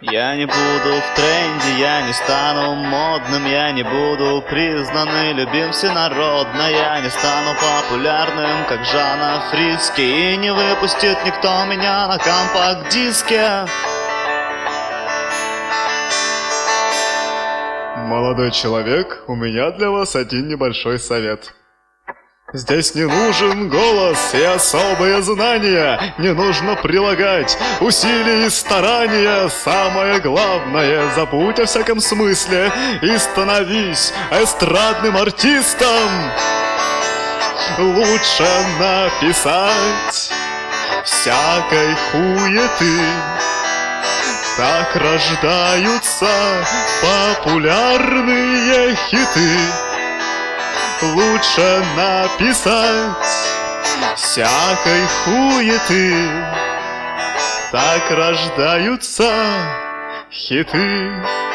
Я не буду в тренде, я не стану модным, я не буду признан и любим всенародно. Я не стану популярным, как Жанна Фриске, и не выпустит никто меня на компакт-диске. Молодой человек, у меня для вас один небольшой совет. Здесь не нужен голос и особые знания, не нужно прилагать усилий и старания. Самое главное, забудь о всяком смысле и становись эстрадным артистом. Лучше написать всякой хуеты, так рождаются популярные хиты. Лучше написать всякой хуеты, так рождаются хиты.